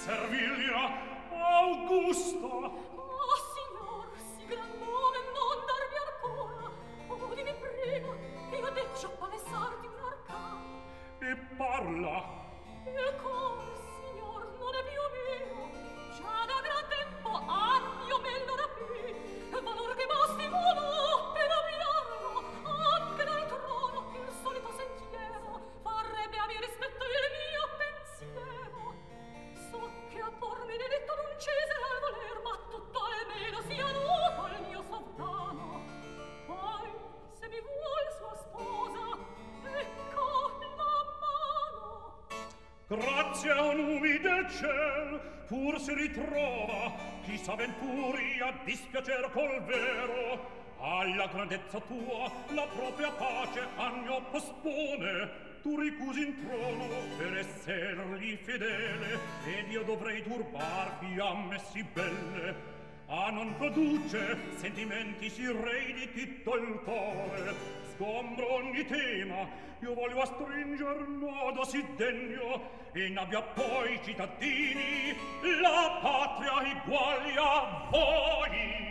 Servilia Augusta. Oh, signor, si gran nome non darmi ancora. Oh, dimmi prego, io deccio palesarti un arcano. E parla. E come, signor, non è più mio. Già da gran tempo anni io me lo rapì. Valor che basti volo per avviarlo anche dal trono il solito sentiero farebbe a mio rispetto il mio pensiero. So che a pormi detto non cese al voler, ma tutto almeno sia noto al mio sovrano. Poi, se mi vuol sua sposa, ecco la mano. Grazie a numi del ciel pur si ritrova chi s'avventuri a dispiacer col vero. Alla grandezza tua la propria pace agno pospone. Tu ricusi in trono per essergli fedele ed io dovrei turbar fiamme sì belle. Ah, non produce sentimenti sì rei di tutto il cuore. Sgombro ogni tema, io voglio a stringer modo sì degno e n'abbia poi cittadini la patria eguali a voi.